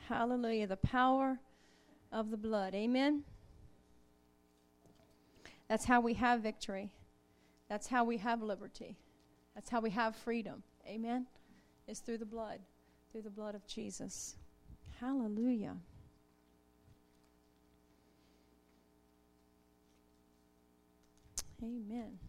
Hallelujah. The power of the blood. Amen. That's how we have victory. That's how we have liberty. That's how we have freedom. Amen. It's through the blood of Jesus. Hallelujah. Amen.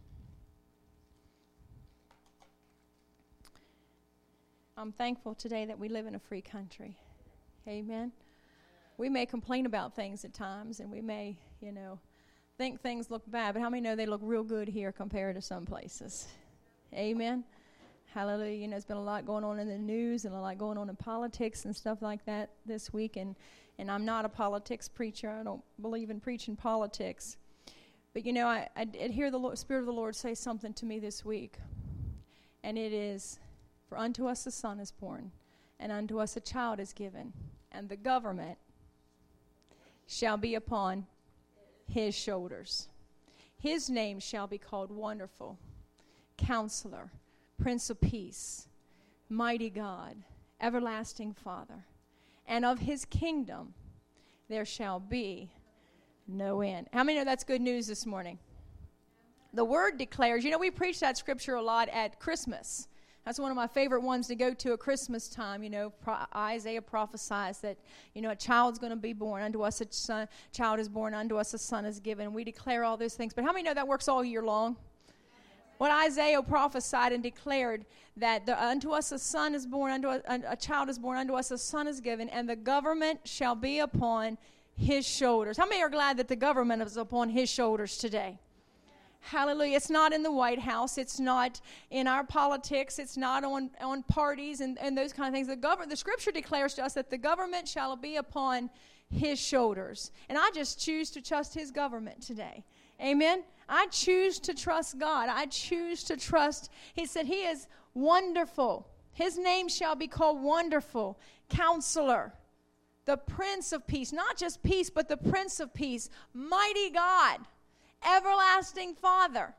I'm thankful today that we live in a free country. Amen. We may complain about things at times, and we may, think things look bad, but how many know they look real good here compared to some places? Amen. Hallelujah. There's been a lot going on in the news and a lot going on in politics and stuff like that this week, and I'm not a politics preacher. I don't believe in preaching politics. But, I did hear the Spirit of the Lord say something to me this week, and it is, for unto us a son is born, and unto us a child is given, and the government shall be upon his shoulders. His name shall be called Wonderful, Counselor, Prince of Peace, Mighty God, Everlasting Father. And of his kingdom there shall be no end. How many know that's good news this morning? The Word declares, we preach that scripture a lot at Christmas. That's one of my favorite ones to go to at Christmas time. Isaiah prophesies that, a child's going to be born. Unto us a child is born. Unto us a son is given. We declare all those things. But how many know that works all year long? When Isaiah prophesied and declared that unto us a son is born, unto a child is born, unto us a son is given, and the government shall be upon his shoulders. How many are glad that the government is upon his shoulders today? Hallelujah. It's not in the White House. It's not in our politics. It's not on parties and those kind of things. The Scripture declares to us that the government shall be upon his shoulders. And I just choose to trust his government today. Amen. I choose to trust God. I choose to trust. He said he is wonderful. His name shall be called Wonderful, Counselor, the Prince of Peace. Not just peace, but the Prince of Peace, Mighty God, Everlasting Father.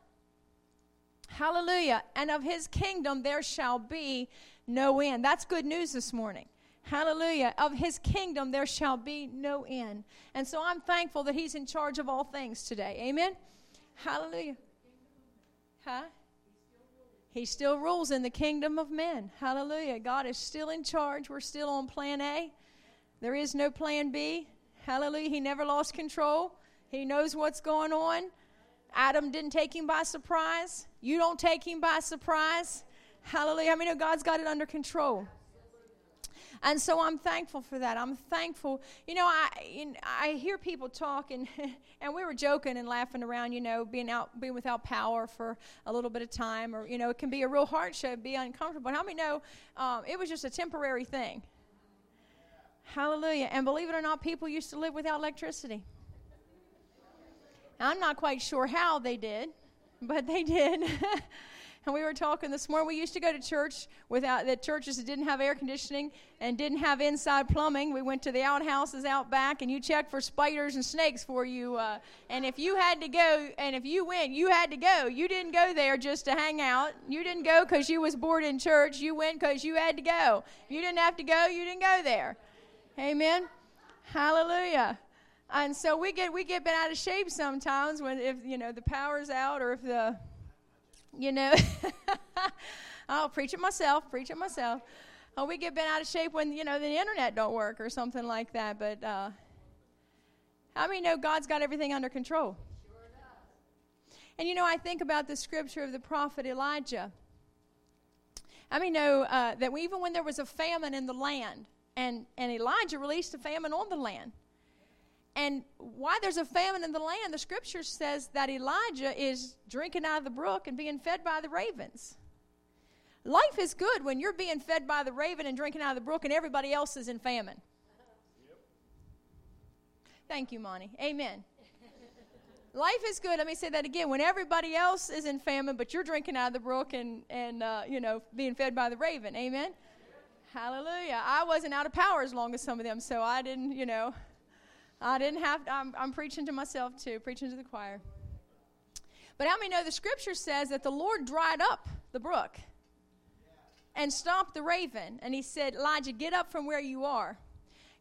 Hallelujah. And of his kingdom there shall be no end. That's good news this morning. Hallelujah. Of his kingdom there shall be no end. And so I'm thankful that he's in charge of all things today. Amen. Hallelujah. Huh? He still rules in the kingdom of men. Hallelujah. God is still in charge. We're still on plan A. There is no plan B. Hallelujah. He never lost control. He knows what's going on. Adam didn't take him by surprise. You don't take him by surprise. Hallelujah. I mean, God's got it under control. And so I'm thankful for that. I'm thankful. I hear people talk, and we were joking and laughing around, being without power for a little bit of time, or, it can be a real hardship, be uncomfortable. But how many know it was just a temporary thing? Hallelujah. And believe it or not, people used to live without electricity. I'm not quite sure how they did, but they did. And we were talking this morning. We used to go to church the churches that didn't have air conditioning and didn't have inside plumbing. We went to the outhouses out back, and you checked for spiders and snakes for you. And if you had to go, and if you went, you had to go. You didn't go there just to hang out. You didn't go because you was bored in church. You went because you had to go. If you didn't have to go, you didn't go there. Amen. Hallelujah. And so we get bent out of shape sometimes if the power's out, or if the I'll preach it myself. Oh, we get bent out of shape when, the internet don't work or something like that. But how many know God's got everything under control? Sure does. And, I think about the scripture of the prophet Elijah. How many know that even when there was a famine in the land, and Elijah released a famine on the land. And why there's a famine in the land, the scripture says that Elijah is drinking out of the brook and being fed by the ravens. Life is good when you're being fed by the raven and drinking out of the brook and everybody else is in famine. Yep. Thank you, Monty. Amen. Life is good. Let me say that again. When everybody else is in famine, but you're drinking out of the brook and being fed by the raven. Amen. Yep. Hallelujah. I wasn't out of power as long as some of them, so I didn't, I didn't have to, I'm preaching to myself too, preaching to the choir. But how many know the scripture says that the Lord dried up the brook and stopped the raven? And he said, Elijah, get up from where you are.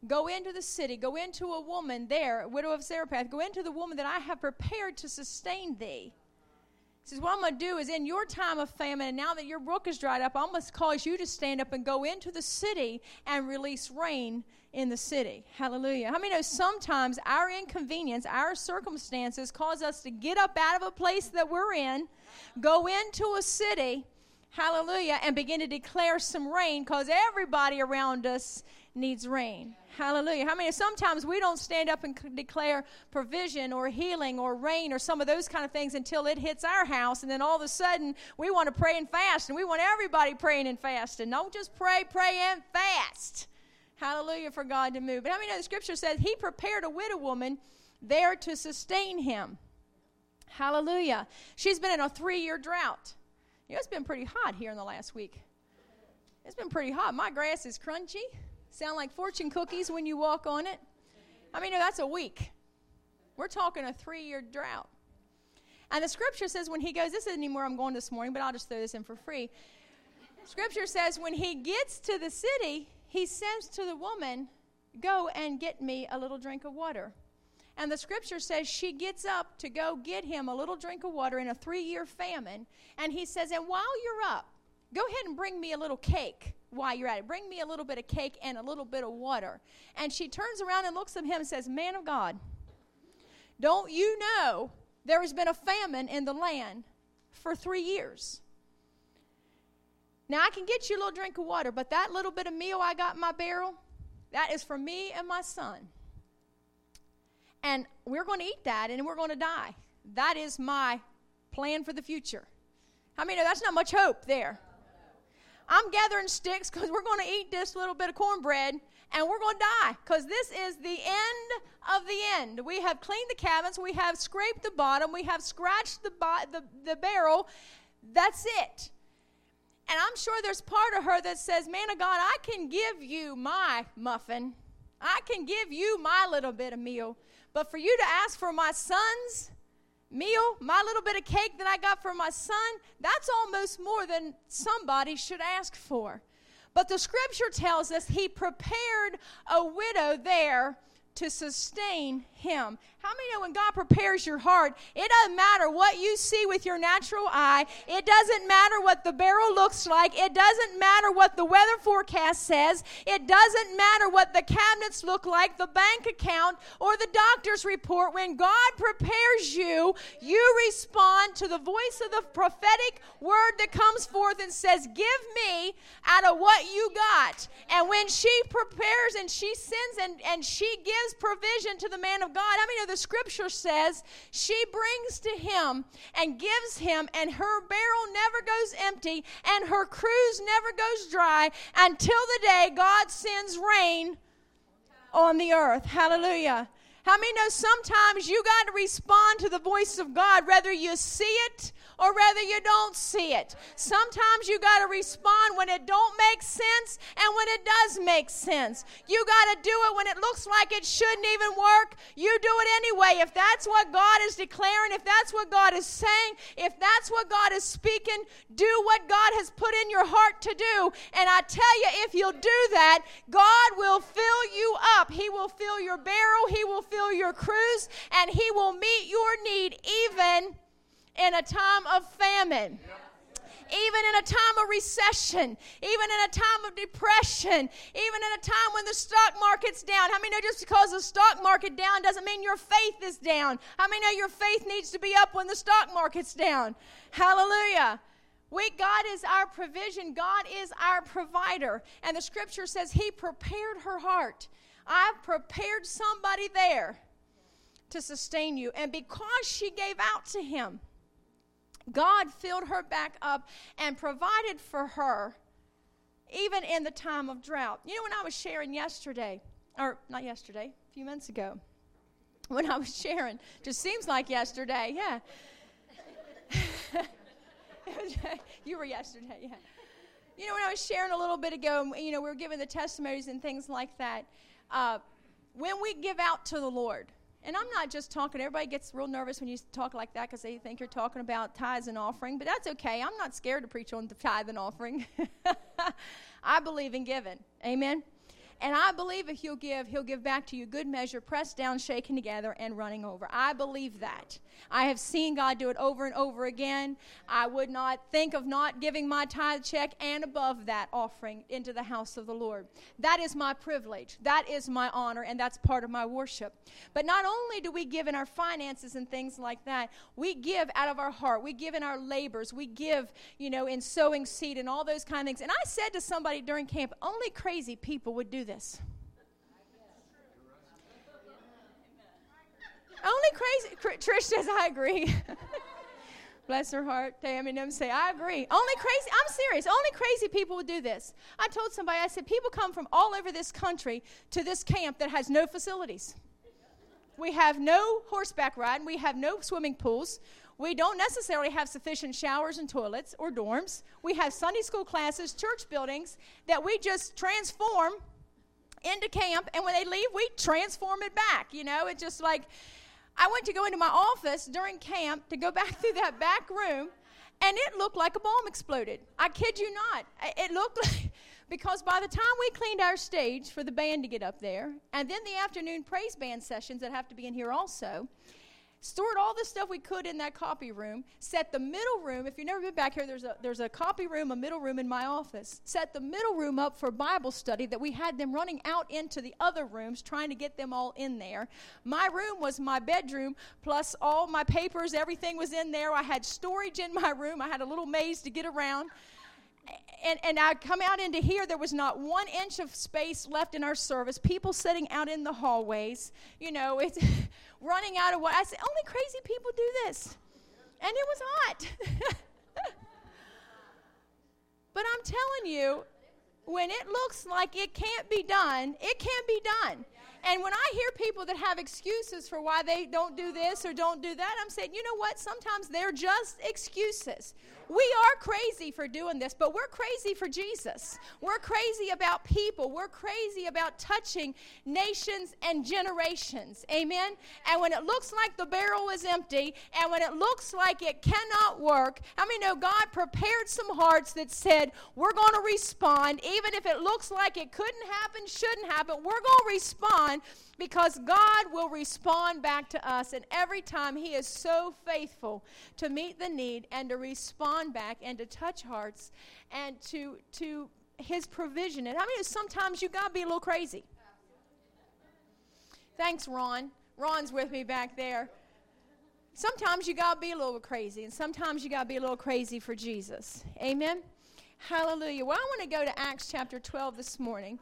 Go into the city. Go into a woman there, widow of Zarephath. Go into the woman that I have prepared to sustain thee. He says, what I'm going to do is in your time of famine, and now that your brook is dried up, I'm going to cause you to stand up and go into the city and release rain in the city. Hallelujah. How many know sometimes our inconvenience, our circumstances cause us to get up out of a place that we're in, go into a city, hallelujah, and begin to declare some rain because everybody around us needs rain. Hallelujah. How many sometimes we don't stand up and declare provision or healing or rain or some of those kind of things until it hits our house, and then all of a sudden we want to pray and fast, and we want everybody praying and fasting. Don't just pray and fast. Hallelujah, for God to move. But how many know the scripture says he prepared a widow woman there to sustain him? Hallelujah. She's been in a 3-year drought. You know, it's been pretty hot here in the last week. It's been pretty hot. My grass is crunchy. Sound like fortune cookies when you walk on it. I mean, no, that's a week. We're talking a 3-year drought. And the scripture says when he goes, this isn't anywhere I'm going this morning, but I'll just throw this in for free. Scripture says when he gets to the city, he says to the woman, go and get me a little drink of water. And the scripture says she gets up to go get him a little drink of water in a 3-year famine. And he says, and while you're up, go ahead and bring me a little cake while you're at it. Bring me a little bit of cake and a little bit of water. And she turns around and looks at him and says, man of God, don't you know there has been a famine in the land for 3 years? Now, I can get you a little drink of water, but that little bit of meal I got in my barrel, that is for me and my son. And we're going to eat that, and we're going to die. That is my plan for the future. How many know that's not much hope there? I'm gathering sticks because we're going to eat this little bit of cornbread, and we're going to die because this is the end of the end. We have cleaned the cabins. We have scraped the bottom. We have scratched the barrel. That's it. And I'm sure there's part of her that says, man of God, I can give you my muffin. I can give you my little bit of meal. But for you to ask for my son's meal, my little bit of cake that I got for my son, that's almost more than somebody should ask for. But the scripture tells us he prepared a widow there to sustain him. How many know when God prepares your heart, it doesn't matter what you see with your natural eye. It doesn't matter what the barrel looks like. It doesn't matter what the weather forecast says. It doesn't matter what the cabinets look like, the bank account, or the doctor's report. When God prepares you, you respond to the voice of the prophetic word that comes forth and says, give me out of what you got. And when she prepares and she sends and she gives provision to the man of God, I mean, the scripture says she brings to him and gives him, and her barrel never goes empty and her cruse never goes dry until the day God sends rain on the earth. Hallelujah. How many know sometimes you got to respond to the voice of God, whether you see it or whether you don't see it. Sometimes you got to respond when it don't make sense and when it does make sense. You got to do it when it looks like it shouldn't even work. You do it anyway. If that's what God is declaring, if that's what God is saying, if that's what God is speaking, do what God has put in your heart to do. And I tell you, if you'll do that, God will fill you up. He will fill your barrel. He will fill your cruse, and He will meet your need even in a time of famine, even in a time of recession, even in a time of depression, even in a time when the stock market's down. How many know just because the stock market down doesn't mean your faith is down? How many know your faith needs to be up when the stock market's down? Hallelujah. God is our provision. God is our provider. And the scripture says He prepared her heart. I've prepared somebody there to sustain you. And because she gave out to Him, God filled her back up and provided for her even in the time of drought. You know, when I was sharing yesterday, or not yesterday, a few months ago, when I was sharing, just seems like yesterday, yeah. You were yesterday, yeah. You know, when I was sharing a little bit ago, you know, we were giving the testimonies and things like that. When we give out to the Lord, and I'm not just talking, everybody gets real nervous when you talk like that because they think you're talking about tithes and offering, but that's okay. I'm not scared to preach on the tithe and offering. I believe in giving. Amen. And I believe if you'll give, he'll give back to you good measure, pressed down, shaken together, and running over. I believe that. I have seen God do it over and over again. I would not think of not giving my tithe check and above that offering into the house of the Lord. That is my privilege. That is my honor, and that's part of my worship. But not only do we give in our finances and things like that, we give out of our heart. We give in our labors. We give, in sowing seed and all those kind of things. And I said to somebody during camp, only crazy people would do this. Only crazy. Trish says, I agree. Bless her heart. Tammy and them say, I agree. Only crazy. I'm serious. Only crazy people would do this. I told somebody, I said, people come from all over this country to this camp that has no facilities. We have no horseback riding. We have no swimming pools. We don't necessarily have sufficient showers and toilets or dorms. We have Sunday school classes, church buildings that we just transform into camp, and when they leave, we transform it back. It's just like, I went to go into my office during camp to go back through that back room, and it looked like a bomb exploded. I kid you not. It looked like, because by the time we cleaned our stage for the band to get up there, and then the afternoon praise band sessions that have to be in here also, stored all the stuff we could in that copy room, set the middle room. If you've never been back here, there's a copy room, a middle room in my office. Set the middle room up for Bible study that we had them running out into the other rooms, trying to get them all in there. My room was my bedroom, plus all my papers, everything was in there. I had storage in my room. I had a little maze to get around. And I come out into here, there was not 1 inch of space left in our service. People sitting out in the hallways, it's running out of what. I said, only crazy people do this. And it was hot. But I'm telling you, when it looks like it can't be done, it can't be done. And when I hear people that have excuses for why they don't do this or don't do that, I'm saying, you know what? Sometimes they're just excuses. We are crazy for doing this, but we're crazy for Jesus. We're crazy about people. We're crazy about touching nations and generations. Amen? And when it looks like the barrel is empty, and when it looks like it cannot work, how many know God prepared some hearts that said, we're going to respond, even if it looks like it couldn't happen, shouldn't happen, we're going to respond, because God will respond back to us. And every time He is so faithful to meet the need and to respond back and to touch hearts and to His provision. And I mean, sometimes you got to be a little crazy. Thanks, Ron. Ron's with me back there. Sometimes you got to be a little crazy, and sometimes you got to be a little crazy for Jesus. Amen? Hallelujah. Well, I want to go to Acts chapter 12 this morning.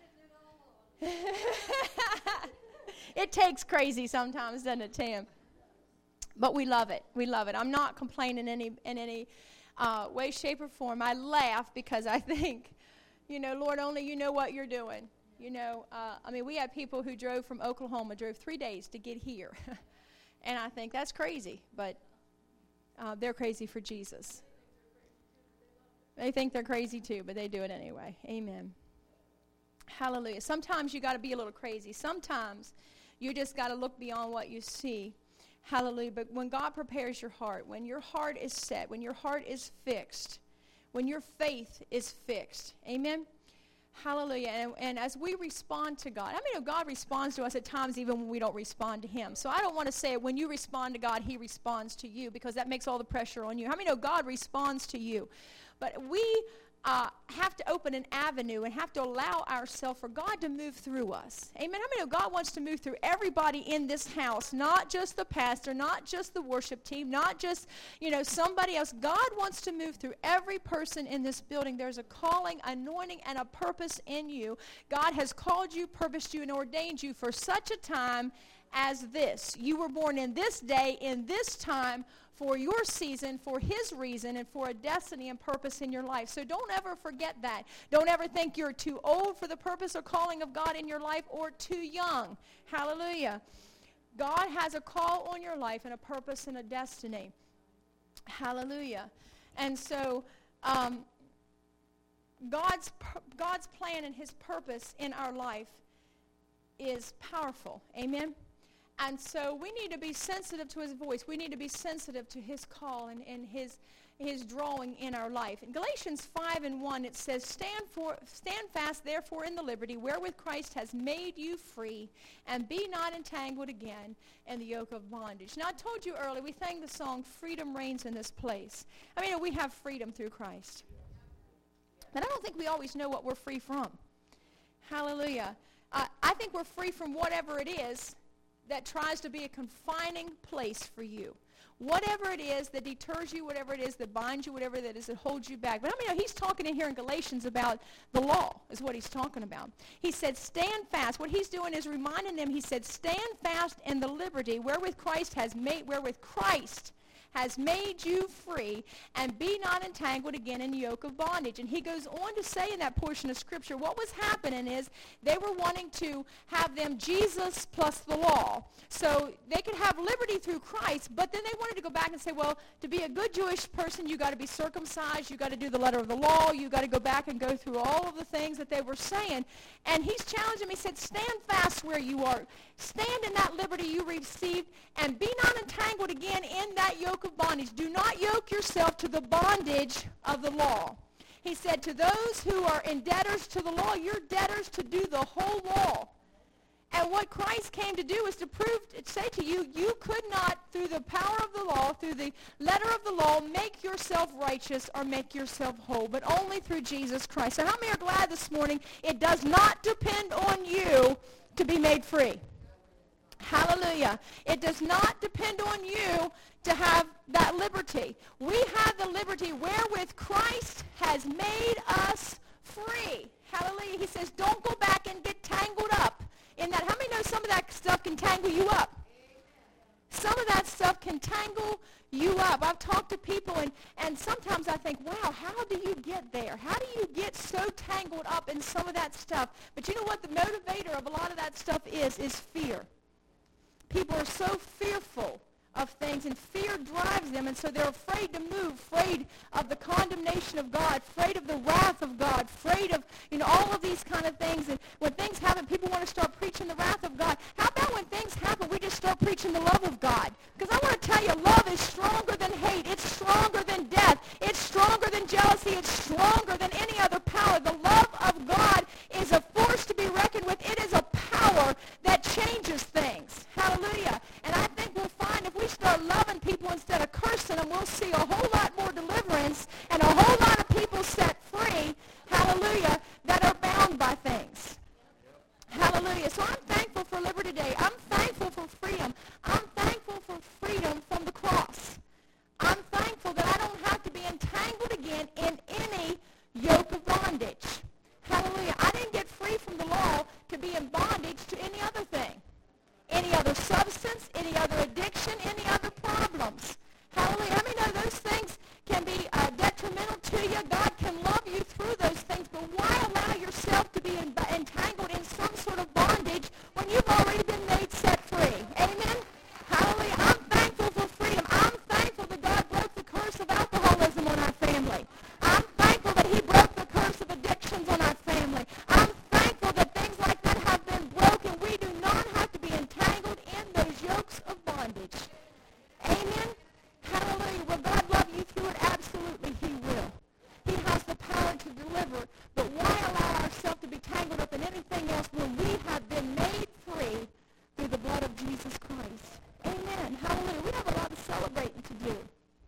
It takes crazy sometimes, doesn't it, Tim? But we love it. We love it. I'm not complaining in any way, shape, or form. I laugh because I think, Lord, only you know what you're doing. We had people who drove from Oklahoma, drove 3 days to get here. And I think that's crazy, but they're crazy for Jesus. They think they're crazy too, but they do it anyway. Amen. Hallelujah. Sometimes you got to be a little crazy. Sometimes you just got to look beyond what you see. Hallelujah. But when God prepares your heart, when your heart is set, when your heart is fixed, when your faith is fixed. Amen. Hallelujah. And as we respond to God, God responds to us at times even when we don't respond to Him. So I don't want to say when you respond to God, He responds to you, because that makes all the pressure on you. How many know God responds to you? But we have to open an avenue and have to allow ourselves for God to move through us. Amen. How many know God wants to move through everybody in this house, not just the pastor, not just the worship team, not just, somebody else. God wants to move through every person in this building. There's a calling, anointing, and a purpose in you. God has called you, purposed you, and ordained you for such a time as this. You were born in this day, in this time, for your season, for His reason, and for a destiny and purpose in your life. So don't ever forget that. Don't ever think you're too old for the purpose or calling of God in your life, or too young. Hallelujah. God has a call on your life and a purpose and a destiny. Hallelujah. And so God's plan and His purpose in our life is powerful. Amen. And so we need to be sensitive to His voice. We need to be sensitive to His call and His his drawing in our life. In Galatians 5:1, it says, Stand fast, therefore, in the liberty wherewith Christ has made you free, and be not entangled again in the yoke of bondage. Now, I told you earlier, we sang the song, Freedom Reigns in This Place. I mean, we have freedom through Christ. But I don't think we always know what we're free from. Hallelujah. I think we're free from whatever it is that tries to be a confining place for you. Whatever it is that deters you, whatever it is that binds you, whatever that is that holds you back. But I mean, he's talking in here in Galatians about the law is what he's talking about. He said, stand fast. What he's doing is reminding them, he said, stand fast in the liberty wherewith Christ has made you free, and be not entangled again in the yoke of bondage. And he goes on to say in that portion of Scripture, what was happening is they were wanting to have them Jesus plus the law. So they could have liberty through Christ, but then they wanted to go back and say, well, to be a good Jewish person, you got to be circumcised, you got to do the letter of the law, you got to go back and go through all of the things that they were saying. And he's challenging them. He said, stand fast where you are. Stand in that liberty you received, and be not entangled again in that yoke of bondage. Do not yoke yourself to the bondage of the law. He said, to those who are in debtors to the law, you're debtors to do the whole law. And what Christ came to do is to say to you, you could not, through the power of the law, through the letter of the law, make yourself righteous or make yourself whole, but only through Jesus Christ. So how many are glad this morning it does not depend on you to be made free? Hallelujah. It does not depend on you to have that liberty. We have the liberty wherewith Christ has made us free. Hallelujah. He says, don't go back and get tangled up in that. How many know some of that stuff can tangle you up? Some of that stuff can tangle you up. I've talked to people, and sometimes I think, wow, how do you get there? How do you get so tangled up in some of that stuff? But you know what the motivator of a lot of that stuff is fear. People are so fearful of things, and fear drives them, and so they're afraid to move, afraid of the condemnation of God, afraid of the wrath of God, afraid of, all of these kind of things. And when things happen, people want to start preaching the wrath of God. How about when things happen, we just start preaching the love of God? Because I want to tell you, love is stronger than hate. It's stronger than death. It's stronger than jealousy. It's stronger than any other power. The love of God is a force to be reckoned with. It is a power that changes things. Hallelujah. And I think we'll find if we start loving people instead of cursing them, we'll see a whole lot more deliverance and a whole lot of people set free, hallelujah, that are bound by things. Hallelujah. So I'm thankful for liberty today. I'm thankful for freedom. I'm thankful for freedom from the cross. I'm thankful that I don't have to be entangled again in any yoke of bondage. Hallelujah. I didn't get free from the law to be in bondage to any other thing. Any other substance, any other addiction, any other problems. Hallelujah. How many know those things can be detrimental to you? God can love you through those things, but why allow yourself to be entangled in some sort of bondage when you've already been made set free? Amen? Hallelujah. I'm thankful for freedom. I'm thankful that God broke the curse of alcoholism on our family. I'm thankful that he broke the curse of addictions on our family. I'm thankful that things like that have been broken. We do not have to be entangled in those yokes of bondage. Amen? Hallelujah. Will God love you through it? Absolutely, he will. He has the power to deliver. But why allow ourselves to be tangled up in anything else when we have been made free through the blood of Jesus Christ? Amen. Hallelujah. We have a lot of celebrating to do.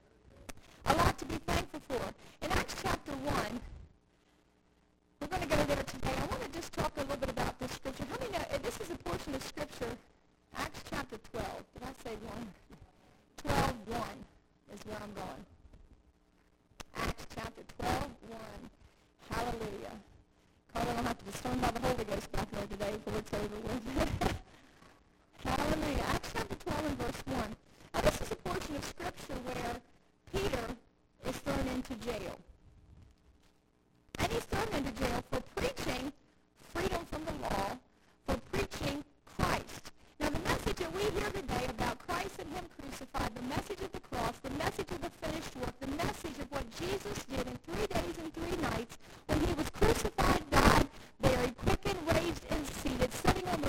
A lot to be thankful for. In Acts chapter 1, we're going to go there today. I want to just talk a little bit about this scripture. How many know this is a portion of scripture, Acts chapter 12. Did I say 1? 12:1 is where I'm going. Acts chapter 12:1. Hallelujah. Carla will have to be stoned by the Holy Ghost back there today before it's over with. Hallelujah. Acts chapter 12 and verse 1. Now this is a portion of scripture where Peter is thrown into jail. And he's thrown into jail for preaching freedom from the law, for preaching Christ. Now the message that we hear today about Christ and him crucified, the message of the cross, the message of the finished work, the message of what Jesus did in 3 days and 3 nights when he was crucified, died, buried, quickened, raised, and seated, sitting on the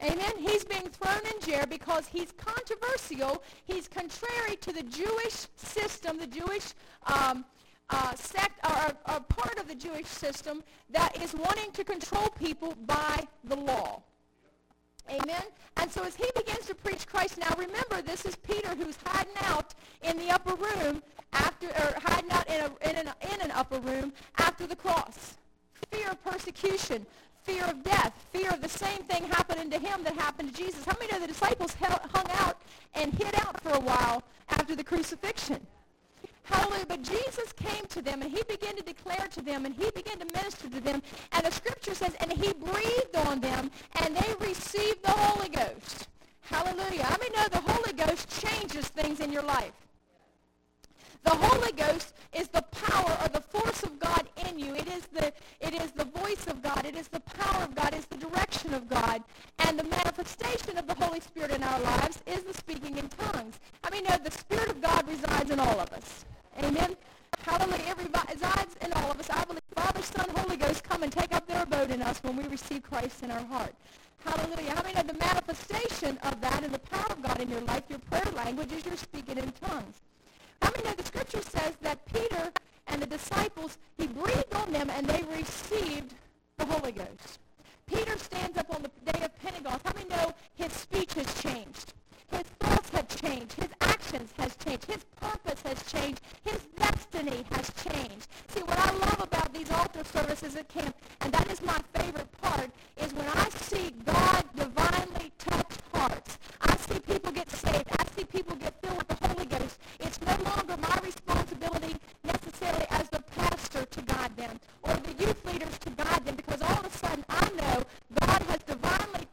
Amen. He's being thrown in jail because he's controversial. He's contrary to the Jewish system, the Jewish sect, or part of the Jewish system that is wanting to control people by the law. Amen. And so as he begins to preach Christ, now remember, this is Peter who's hiding out in the upper room hiding out in an upper room after the cross. Fear of persecution, fear of death, fear of the same thing happening to him that happened to Jesus. How many know the disciples hung out and hid out for a while after the crucifixion? Hallelujah. But Jesus came to them, and he began to declare to them, and he began to minister to them. And the scripture says, and he breathed on them, and they received the Holy Ghost. Hallelujah. How many know the Holy Ghost changes things in your life? The Holy Ghost is the power or the force of God in you. It is the voice of God. It is the power of God. It is the direction of God. And the manifestation of the Holy Spirit in our lives is the speaking in tongues. I mean, the Spirit of God resides in all of us. Amen. Hallelujah. It resides in all of us. I believe Father, Son, Holy Ghost come and take up their abode in us when we receive Christ in our heart. Hallelujah. I mean, the manifestation of that and the power of God in your life, your prayer language, is you're speaking in tongues. How many know the scripture says that Peter and the disciples, he breathed on them and they received the Holy Ghost? Peter stands up on the day of Pentecost. How many know his speech has changed? His thoughts have changed. His actions has changed. His purpose has changed. His destiny has changed. See, what I love about these altar services at camp, and that is my favorite part, is when I see God divinely touch hearts. I see people get saved. I see people get filled with the Holy Ghost. It's no longer my responsibility necessarily as the pastor to guide them or the youth leaders to guide them, because all of a sudden I know God has divinely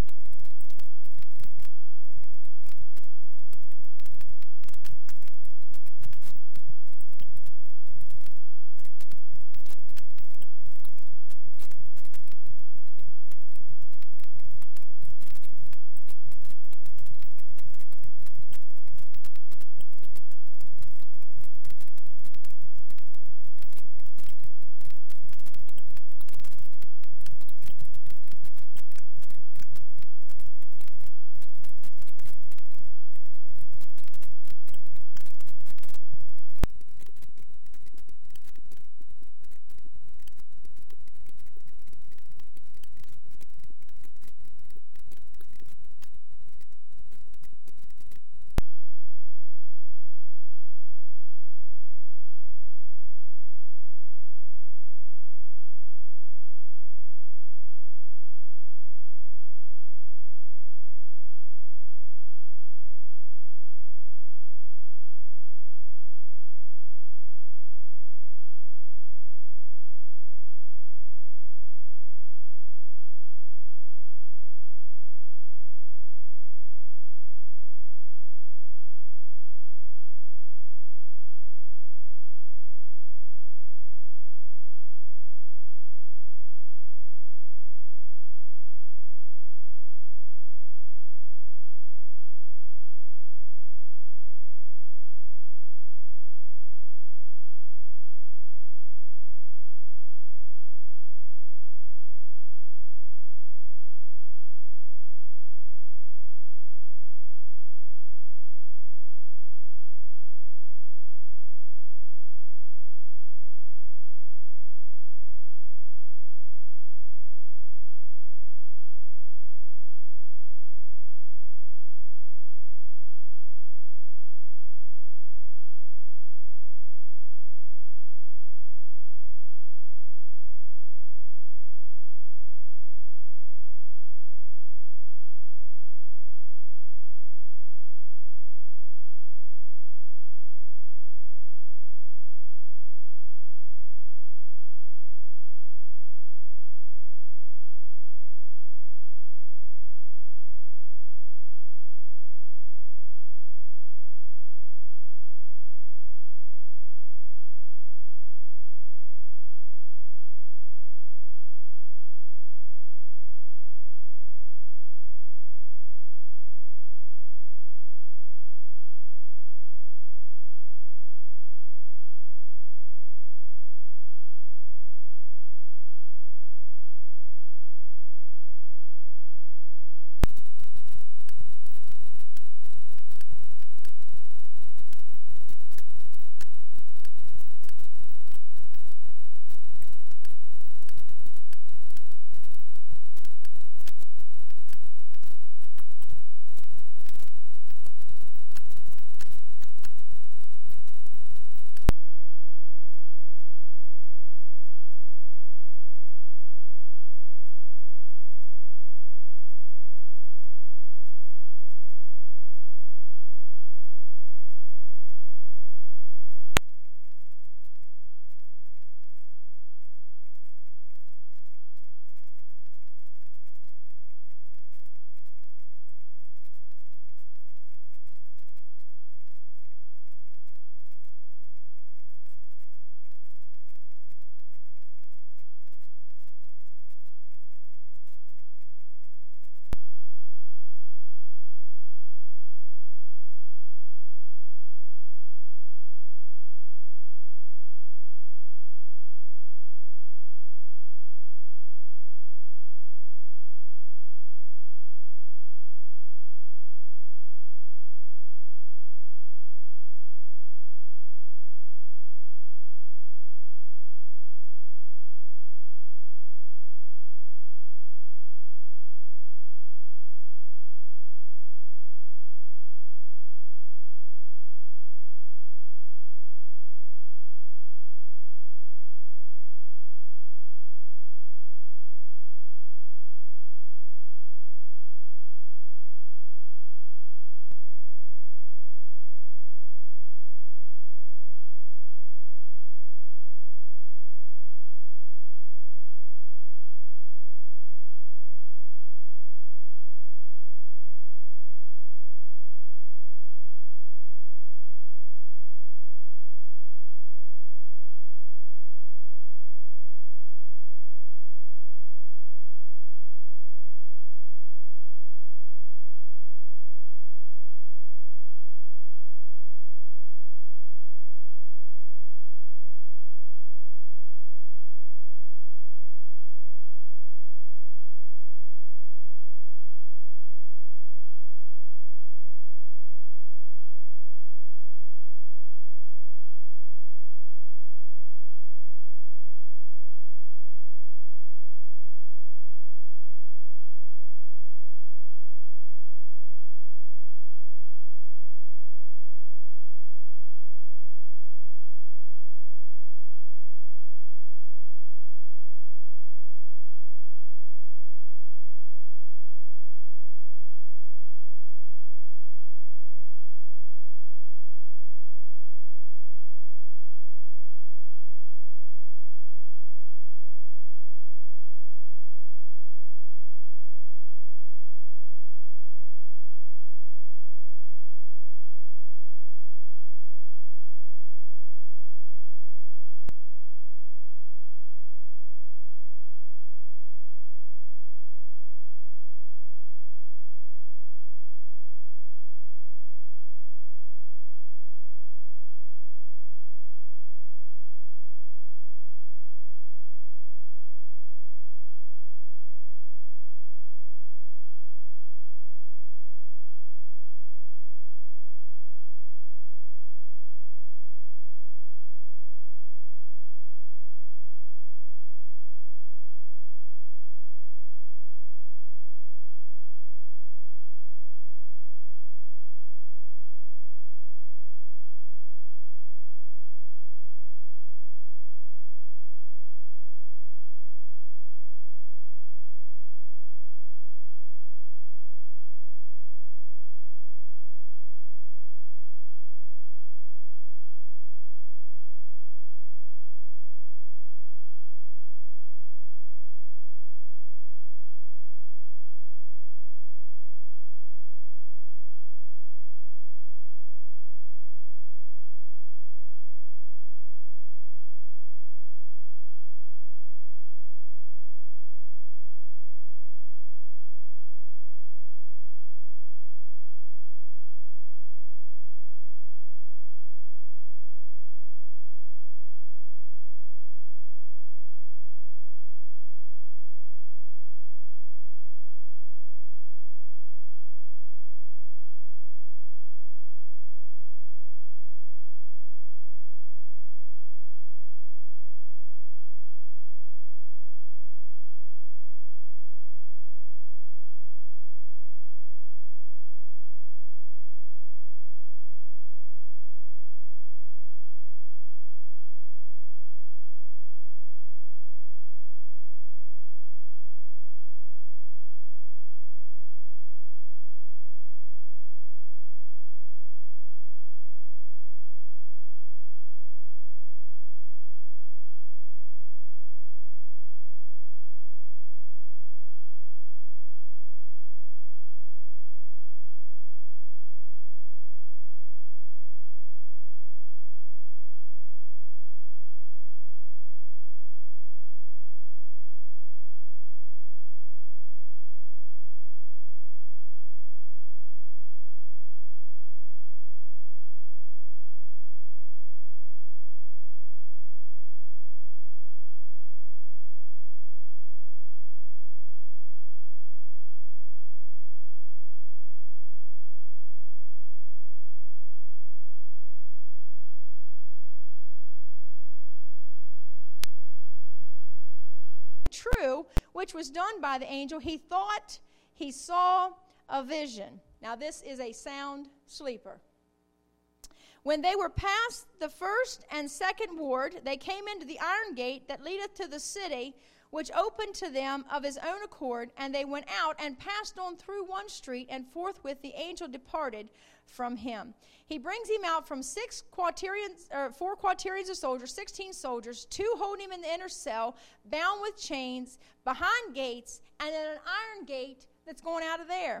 true, which was done by the angel, he thought he saw a vision. Now this is a sound sleeper. When they were past the first and second ward, they came into the iron gate that leadeth to the city, which opened to them of his own accord, and they went out and passed on through one street, and forthwith the angel departed from him. He brings him out from 4 quaternions of soldiers, 16 soldiers, 2 holding him in the inner cell, bound with chains, behind gates, and then an iron gate that's going out of there.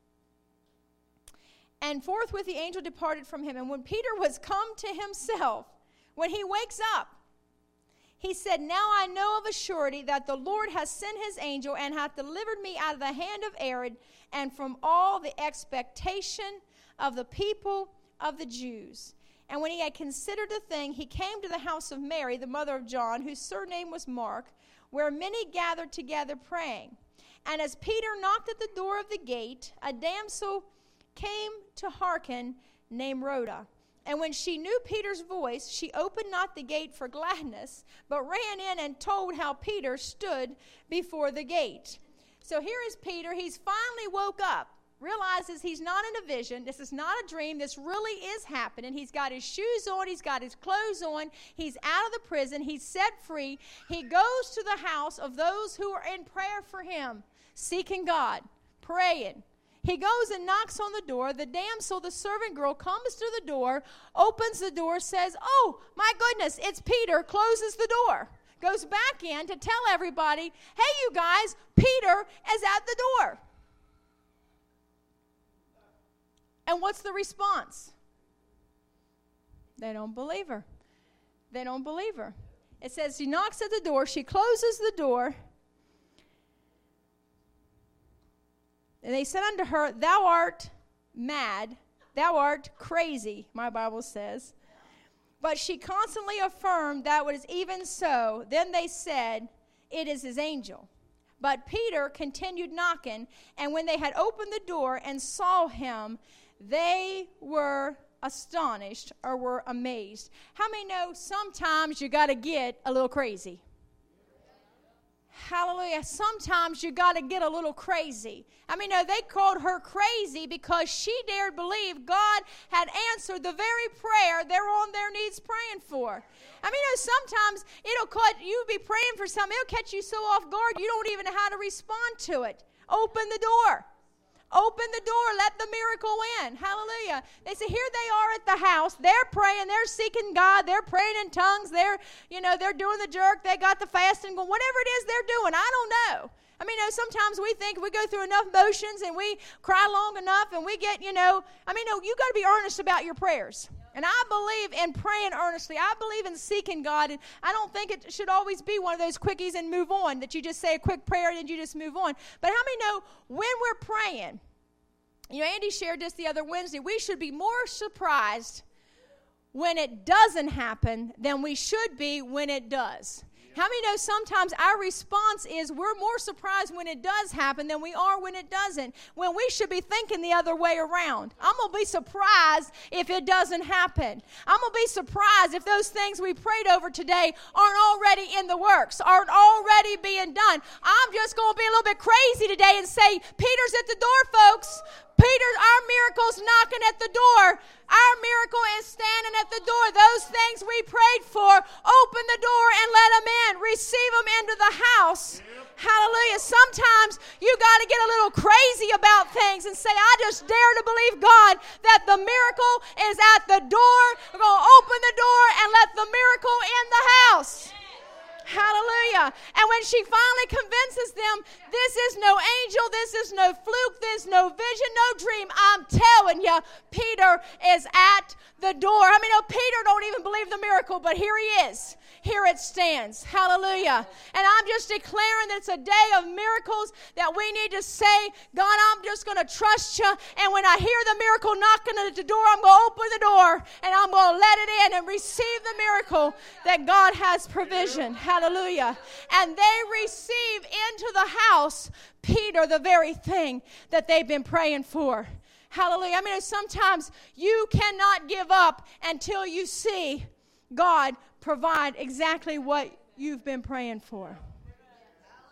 And forthwith the angel departed from him. And when Peter was come to himself, when he wakes up, he said, Now I know of a surety that the Lord has sent his angel and hath delivered me out of the hand of Herod and from all the expectation of the people of the Jews. And when he had considered the thing, he came to the house of Mary, the mother of John, whose surname was Mark, where many gathered together praying. And as Peter knocked at the door of the gate, a damsel came to hearken, named Rhoda. And when she knew Peter's voice, she opened not the gate for gladness, but ran in and told how Peter stood before the gate. So here is Peter. He's finally woke up, realizes he's not in a vision. This is not a dream. This really is happening. He's got his shoes on. He's got his clothes on. He's out of the prison. He's set free. He goes to the house of those who are in prayer for him, seeking God, praying. He goes and knocks on the door. The damsel, the servant girl, comes to the door, opens the door, says, Oh, my goodness, it's Peter, closes the door. Goes back in to tell everybody, Hey, you guys, Peter is at the door. And what's the response? They don't believe her. They don't believe her. It says she knocks at the door. She closes the door. And they said unto her, Thou art mad, thou art crazy, my Bible says. But she constantly affirmed that was even so. Then they said, It is his angel. But Peter continued knocking, and when they had opened the door and saw him, they were astonished or were amazed. How many know sometimes you got to get a little crazy? Hallelujah. Sometimes you got to get a little crazy. I mean, no, they called her crazy because she dared believe God had answered the very prayer they're on their knees praying for. I mean, no, sometimes you'll be praying for something, it'll catch you so off guard, you don't even know how to respond to it. Open the door. Open the door. Let the miracle in. Hallelujah. They say, here they are at the house. They're praying. They're seeking God. They're praying in tongues. They're doing the jerk. They got the fasting going. Whatever it is they're doing, I don't know. I mean, sometimes we think we go through enough motions and we cry long enough and we get, you got to be earnest about your prayers. And I believe in praying earnestly. I believe in seeking God. And I don't think it should always be one of those quickies and move on, that you just say a quick prayer and you just move on. But how many know when we're praying, Andy shared this the other Wednesday, we should be more surprised when it doesn't happen than we should be when it does. How many know sometimes our response is we're more surprised when it does happen than we are when it doesn't, when we should be thinking the other way around. I'm going to be surprised if it doesn't happen. I'm going to be surprised if those things we prayed over today aren't already in the works, aren't already being done. I'm just going to be a little bit crazy today and say, Peter's at the door, folks. Our miracle's knocking at the door. Our miracle is standing at the door. Those things we prayed for, open the door and let them in. Receive them into the house. Hallelujah. Sometimes you got to get a little crazy about things and say, I just dare to believe God that the miracle is at the door. We're going to open the door and let the miracle in the house. Hallelujah. And when she finally convinces them, this is no angel, this is no fluke, this is no vision, no dream. I'm telling you, Peter is at the door. I mean, Peter don't even believe the miracle, but here he is. Here it stands. Hallelujah. And I'm just declaring that it's a day of miracles, that we need to say, God, I'm just going to trust you. And when I hear the miracle knocking at the door, I'm going to open the door and I'm going to let it in and receive the miracle that God has provisioned. Hallelujah. And they receive into the house, Peter, the very thing that they've been praying for. Hallelujah. I mean, sometimes you cannot give up until you see God provide exactly what you've been praying for.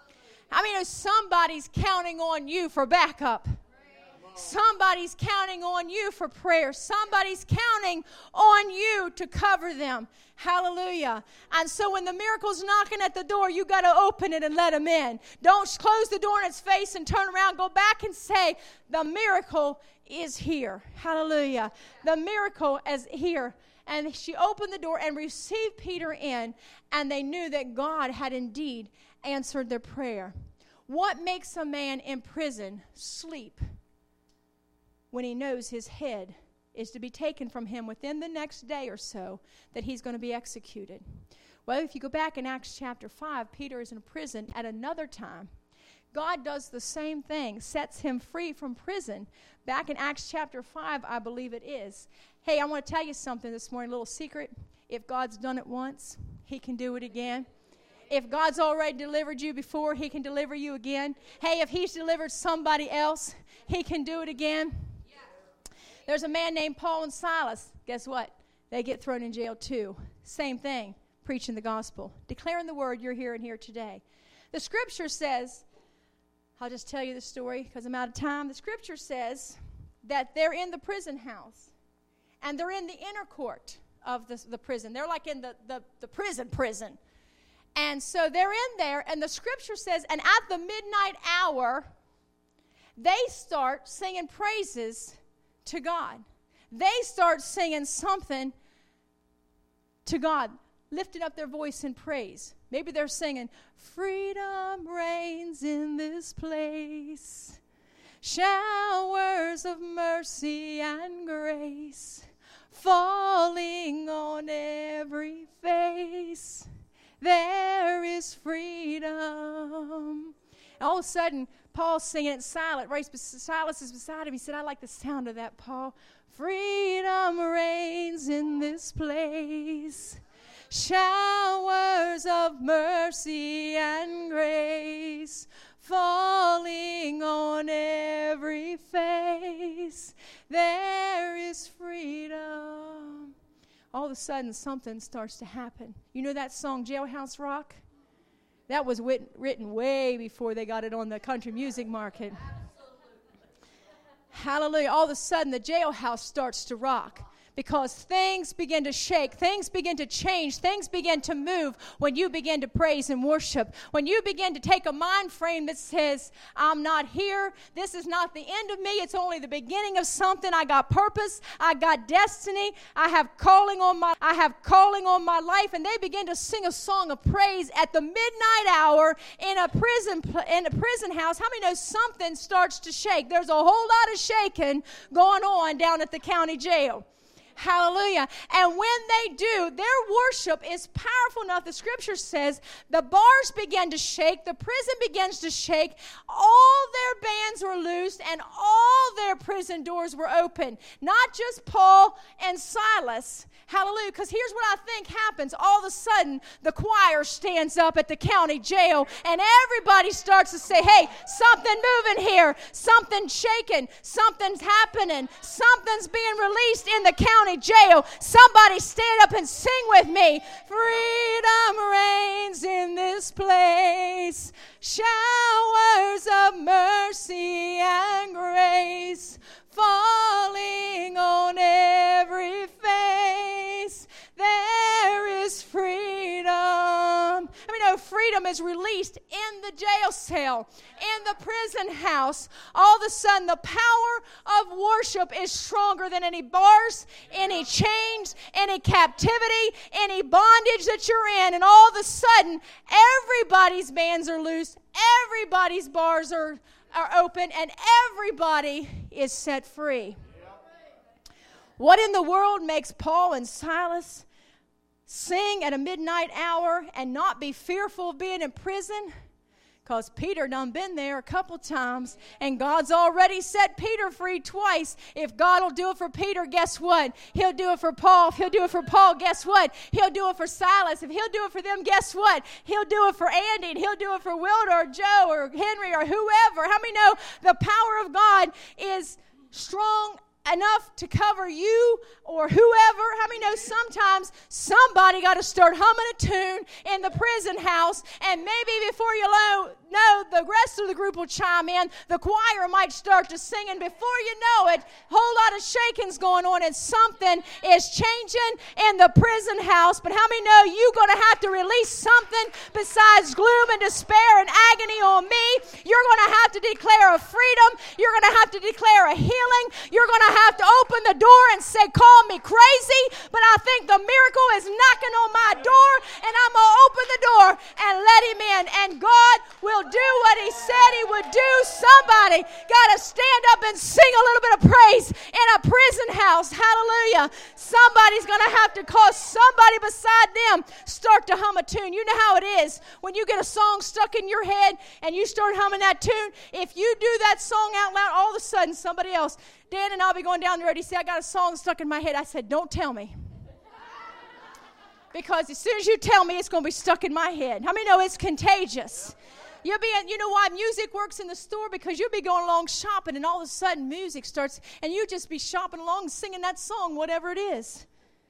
I mean, somebody's counting on you for backup. Somebody's counting on you for prayer. Somebody's counting on you to cover them. Hallelujah. And so when the miracle's knocking at the door, you got to open it and let them in. Don't close the door in its face and turn around. Go back and say, the miracle is here. Hallelujah. The miracle is here. And she opened the door and received Peter in, and they knew that God had indeed answered their prayer. What makes a man in prison sleep when he knows his head is to be taken from him within the next day or so, that he's going to be executed? Well, if you go back in Acts chapter 5, Peter is in prison at another time. God does the same thing, sets him free from prison. Back in Acts chapter 5, I believe it is. Hey, I want to tell you something this morning, a little secret. If God's done it once, he can do it again. If God's already delivered you before, he can deliver you again. Hey, if he's delivered somebody else, he can do it again. There's a man named Paul and Silas. Guess what? They get thrown in jail too. Same thing, preaching the gospel, declaring the word you're hearing here today. The scripture says, I'll just tell you the story because I'm out of time. The scripture says that they're in the prison house, and they're in the inner court of the prison. They're like in the prison. And so they're in there, and the scripture says, and at the midnight hour, they start singing praises to God. They start singing something to God, lifting up their voice in praise. Maybe they're singing, freedom reigns in this place, showers of mercy and grace falling on every face. There is freedom. And all of a sudden, Paul's singing it silent. Silas is beside him. He said, I like the sound of that, Paul. Freedom reigns in this place. Showers of mercy and grace falling on every face. There is freedom. All of a sudden, something starts to happen. You know that song, Jailhouse Rock? That was written way before they got it on the country music market. Hallelujah. All of a sudden, the jailhouse starts to rock because things begin to shake. Things begin to change. Things begin to move when you begin to praise and worship. When you begin to take a mind frame that says, I'm not here. This is not the end of me. It's only the beginning of something. I got purpose. I got destiny. I have calling on my life. And they begin to sing a song of praise at the midnight hour in a prison house. How many know something starts to shake? There's a whole lot of shaking going on down at the county jail. Hallelujah. And when they do, their worship is powerful enough. The scripture says the bars begin to shake, the prison begins to shake, all their bands were loosed, and all their prison doors were open. Not just Paul and Silas. Hallelujah. Because here's what I think happens. All of a sudden, the choir stands up at the county jail, and everybody starts to say, hey, something moving here, something shaking, something's happening, something's being released in the county jail. Somebody stand up and sing with me. Freedom reigns in this place. Showers of mercy and grace falling on every face. There is freedom. I mean, no, freedom is released in the jail cell, in the prison house. All of a sudden, the power of worship is stronger than any bars, any chains, any captivity, any bondage that you're in. And all of a sudden, everybody's bands are loose, everybody's bars are open, and everybody is set free. What in the world makes Paul and Silas sing at a midnight hour and not be fearful of being in prison? Because Peter done been there a couple times, and God's already set Peter free twice. If God will do it for Peter, guess what? He'll do it for Paul. If he'll do it for Paul, guess what? He'll do it for Silas. If he'll do it for them, guess what? He'll do it for Andy, and he'll do it for Wilder or Joe or Henry or whoever. How many know the power of God is strong enough to cover you or whoever. How many know sometimes somebody got to start humming a tune in the prison house, and maybe before you know, the rest of the group will chime in. The choir might start to sing, and before you know it, a whole lot of shaking's going on, and something is changing in the prison house. But how many know you're going to have to release something besides gloom and despair and agony on me? You're going to have to declare a freedom. You're going to have to declare a healing. You're going to have to open the door and say, call me crazy, but I think the miracle is knocking on my door, and I'm going to open the door and let him in, and God will do what he said he would do. Somebody got to stand up and sing a little bit of praise in a prison house. Hallelujah. Somebody's going to have to call somebody beside them start to hum a tune. You know how it is when you get a song stuck in your head and you start humming that tune. If you do that song out loud, all of a sudden somebody else, Dan and I'll be going down the road. He said, I got a song stuck in my head. I said, don't tell me. Because as soon as you tell me, it's going to be stuck in my head. How many know it's contagious? You know why music works in the store? Because you'll be going along shopping, and all of a sudden music starts, and you just be shopping along and singing that song, whatever it is.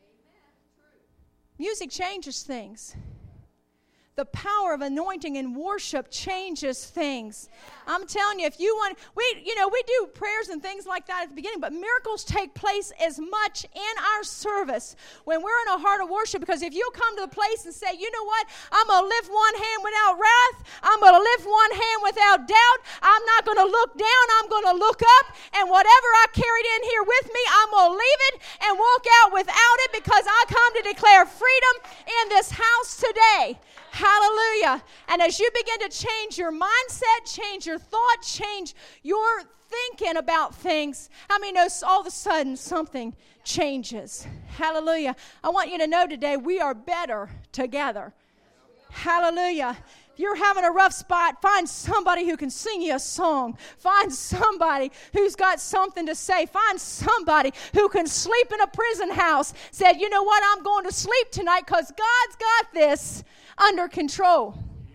Music changes things. The power of anointing and worship changes things. I'm telling you, if you want, we do prayers and things like that at the beginning, but miracles take place as much in our service when we're in a heart of worship. Because if you come to the place and say, you know what, I'm going to lift one hand without wrath, I'm going to lift one hand without doubt, I'm not going to look down, I'm going to look up, and whatever I carried in here with me, I'm going to leave it and walk out without it, because I come to declare freedom in this house today. Hallelujah. And as you begin to change your mindset, change your thought, change your thinking about things, how many know all of a sudden something changes? Hallelujah. I want you to know today we are better together. Hallelujah. If you're having a rough spot, find somebody who can sing you a song. Find somebody who's got something to say. Find somebody who can sleep in a prison house. Said, you know what, I'm going to sleep tonight because God's got this under control.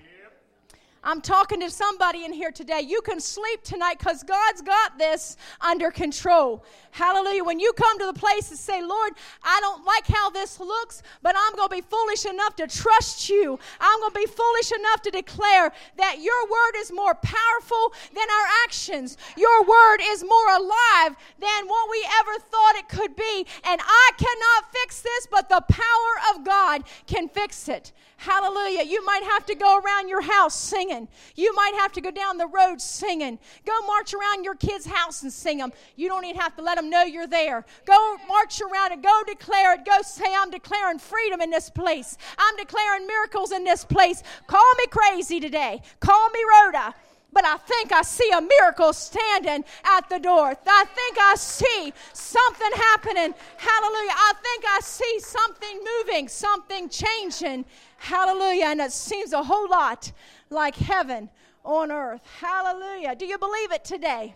I'm talking to somebody in here today. You can sleep tonight because God's got this under control. Hallelujah. When you come to the place and say, Lord, I don't like how this looks, but I'm going to be foolish enough to trust you. I'm going to be foolish enough to declare that your word is more powerful than our actions. Your word is more alive than what we ever thought it could be. And I cannot fix this, but the power of God can fix it. Hallelujah. You might have to go around your house singing. You might have to go down the road singing. Go march around your kid's house and sing them. You don't even have to let them know you're there. Go march around and go declare it. Go say, I'm declaring freedom in this place. I'm declaring miracles in this place. Call me crazy today. Call me Rhoda. But I think I see a miracle standing at the door. I think I see something happening. Hallelujah. I think I see something moving, something changing. Hallelujah. And it seems a whole lot like heaven on earth. Hallelujah. Do you believe it today?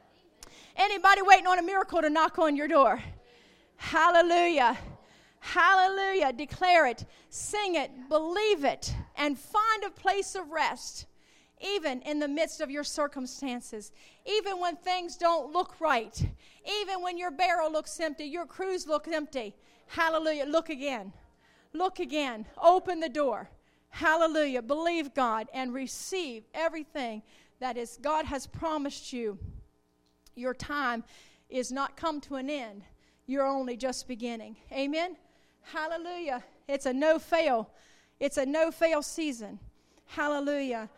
Anybody waiting on a miracle to knock on your door? Hallelujah. Hallelujah. Declare it, sing it, believe it, and find a place of rest. Even in the midst of your circumstances, even when things don't look right, even when your barrel looks empty, your cruse looks empty. Hallelujah. Look again. Look again. Open the door. Hallelujah. Believe God and receive everything that is God has promised you. Your time is not come to an end. You're only just beginning. Amen. Hallelujah. It's a no-fail. It's a no-fail season. Hallelujah.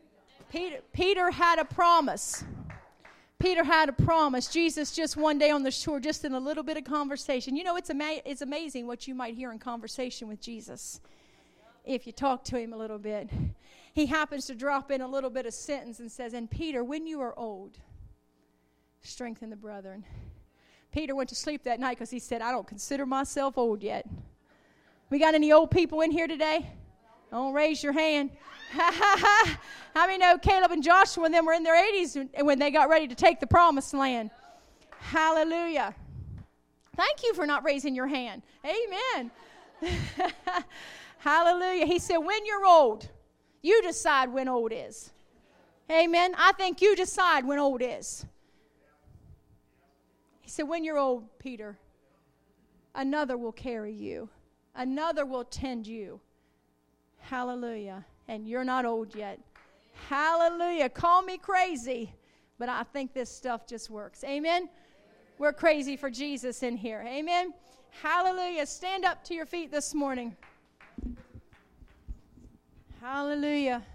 Peter had a promise. Peter had a promise. Jesus just one day on the shore, just in a little bit of conversation. You know, it's amazing what you might hear in conversation with Jesus if you talk to him a little bit. He happens to drop in a little bit of sentence and says, and Peter, when you are old, strengthen the brethren. Peter went to sleep that night because he said, I don't consider myself old yet. We got any old people in here today? Don't raise your hand. How many know Caleb and Joshua when they were in their 80s and when they got ready to take the promised land? Hallelujah. Thank you for not raising your hand. Amen. Hallelujah. He said, when you're old, you decide when old is. Amen. I think you decide when old is. He said, when you're old, Peter, another will carry you. Another will tend you. Hallelujah. And you're not old yet. Hallelujah. Call me crazy, but I think this stuff just works. Amen? We're crazy for Jesus in here. Amen? Hallelujah. Stand up to your feet this morning. Hallelujah.